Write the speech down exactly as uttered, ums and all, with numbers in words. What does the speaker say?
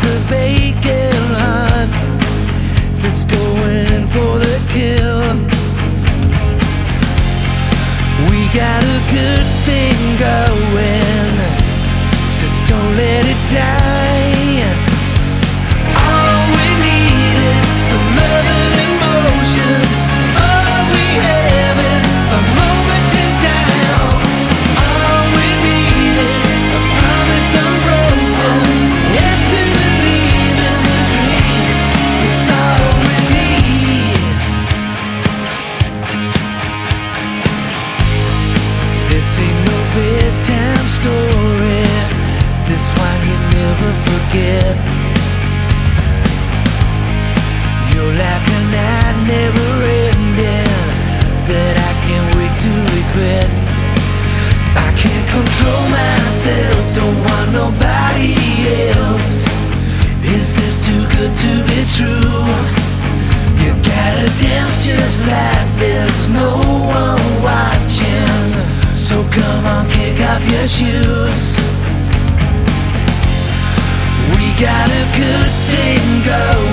the vacant heart that's going for the kill. We got a good thing going, so don't let it die. All we need is some love and emotion. All we have is a moment in time. All we need is a promise unbroken, and to believe in the dream is all we need. This ain't no bedtime story, this one you never forget. You're like a night never ending that I can't wait to regret. I can't control myself, don't want nobody else. Is this too good to be true? You gotta dance just like there's no one watching. So come on, kick off your shoes. We got a good thing going.